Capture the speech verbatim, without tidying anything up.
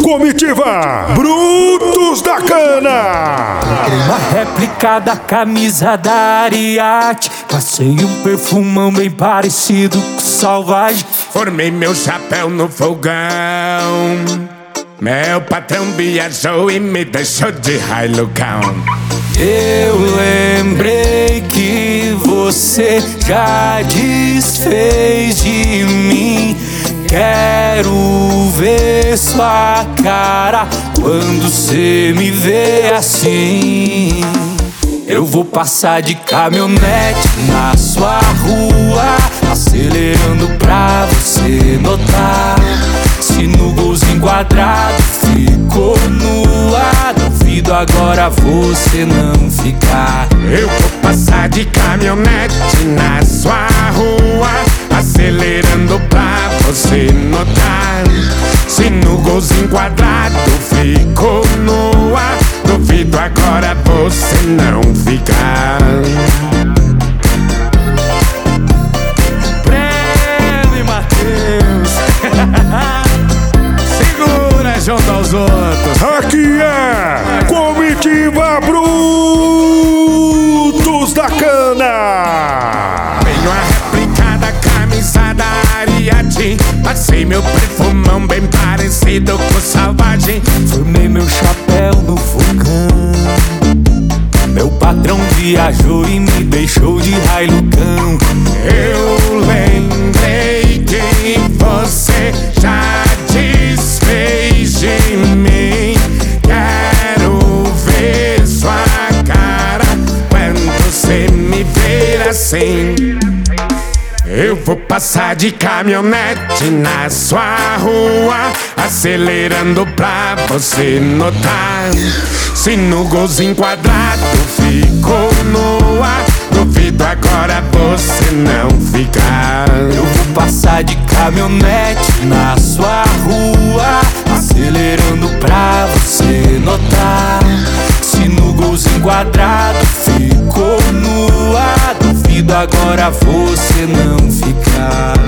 Comitiva Brutos da Cana. Uma réplica da camisa da Ariat. Passei um perfumão bem parecido com Salvagem. Formei meu chapéu no fogão. Meu patrão viajou e me deixou de Hilux. Eu lembrei que você já desfez de mim. Quero ver sua cara quando cê me vê assim. Eu vou passar de caminhonete na sua rua, acelerando pra você notar. Se no golzinho quadrado ficou nua, duvido agora você não ficar. Eu vou passar de caminhonete na sua rua, acelerando pra você notar. Se no golzinho quadrado ficou nua, duvido agora você não ficar. Prêmio Matheus. Segura junto aos outros. Aqui é Comitiva Brutos da Cana. Tenho a réplica da camisa da Ariat. Passei meu perfumão bem parecido com Salvagem. Formei meu chapéu no fogão. Meu patrão viajou e me deixou de Hilucão. Eu lembrei que você já desfez de mim. Quero ver sua cara quando você me ver assim. Eu vou passar de caminhonete na sua rua, acelerando pra você notar. Se no golzinho quadrado ficou nua, duvido agora você não ficar. Eu vou passar de caminhonete na sua rua, acelerando pra você notar. Se no golzinho quadrado ficou nua, duvido agora você não ficar.